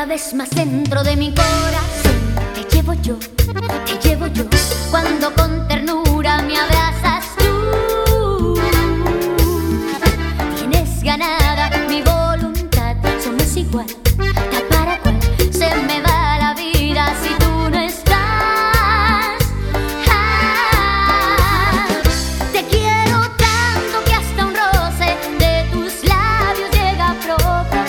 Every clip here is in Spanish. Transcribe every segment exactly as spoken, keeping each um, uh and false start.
Cada vez más dentro de mi corazón te llevo yo, te llevo yo. Cuando con ternura me abrazas tú, tienes ganada mi voluntad. Somos igual, tal para cual. Se me va la vida si tú no estás. Ah, te quiero tanto que hasta un roce de tus labios llega a provocar.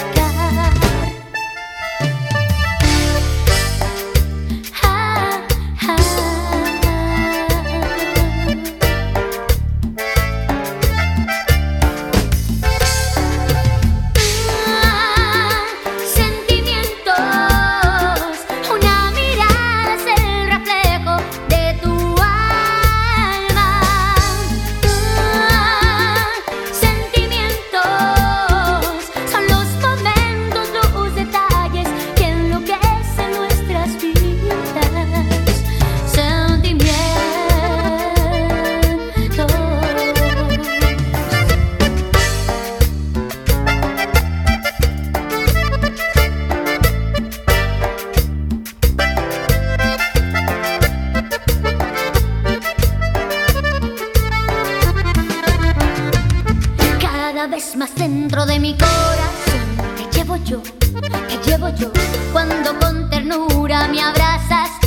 Cada vez más dentro de mi corazón te llevo yo, te llevo yo. Cuando con ternura me abrazas